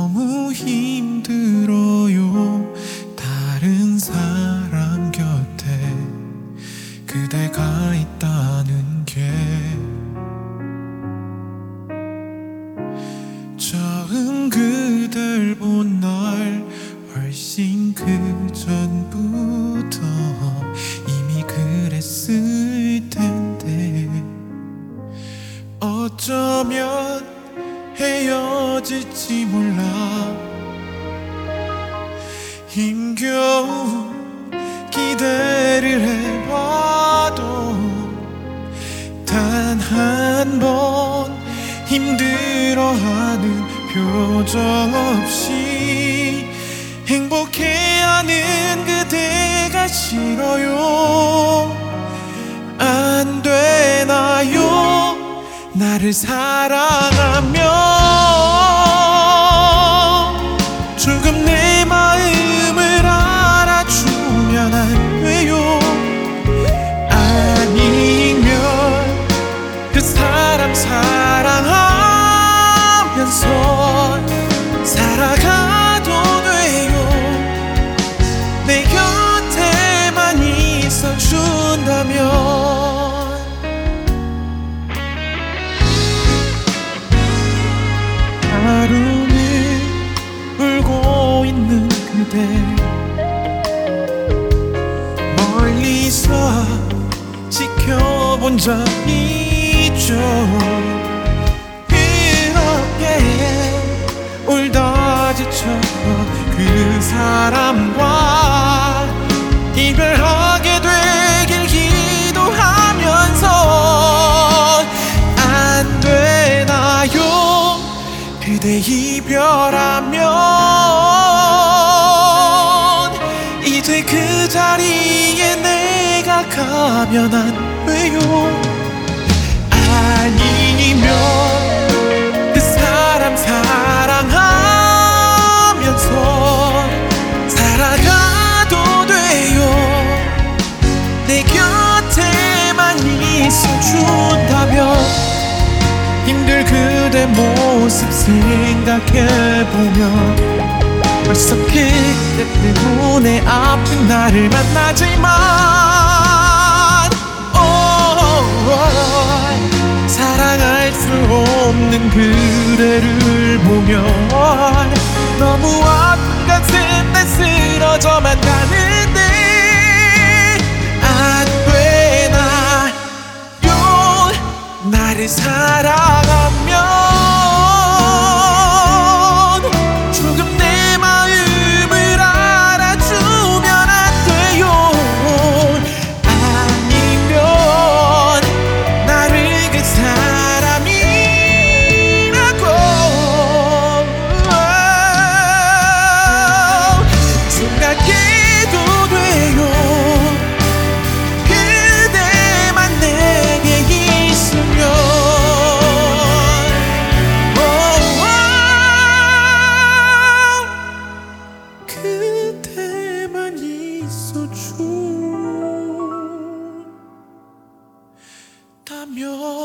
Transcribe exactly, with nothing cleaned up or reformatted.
너무 힘들어요. 다른 사람 곁에 그대가 있다는 게. 처음 그댈 본 날 훨씬 그 전부터 이미 그랬을 텐데, 어쩌면 헤어질지 몰라. 힘겨운 기대를 해봐도 단 한 번 힘들어하는 표정 없이 행복해하는 그대가 싫어요. 안 되나요? 나를 사랑하면 조금 내 마음을 알아주면 안 돼요? 아니면 그 사람 사랑하면서 살아가도 돼요. 내 곁에만 있어준다면. 하루는 울고 있는 그대 멀리서 지켜본 적 있죠. 그렇게 울다 지쳐 그 사람과 이별하게 되길 기도하면서 안 되나요? 그대 이별하면 이제 그 자리에 내가 가면 안 돼요? 아니면 그 사람 사랑하면서 살아가도 돼요. 내 곁에만 있어준다면. 힘들 그대 모습 생각해보면 벌써 그때 때문에 아픈 나를 만나지만 oh, 사랑할 수 없는 그대를 보면 너무 아픈 가슴에 쓰러져만 가는데, 안 되나요? 나를 사랑하면 조금 내 마음을 알아주면 안 돼요? 아니면 나를 그 사람이라고 생각해도 돼요. 그대만 내게 있으면. 그대만 있어준다면.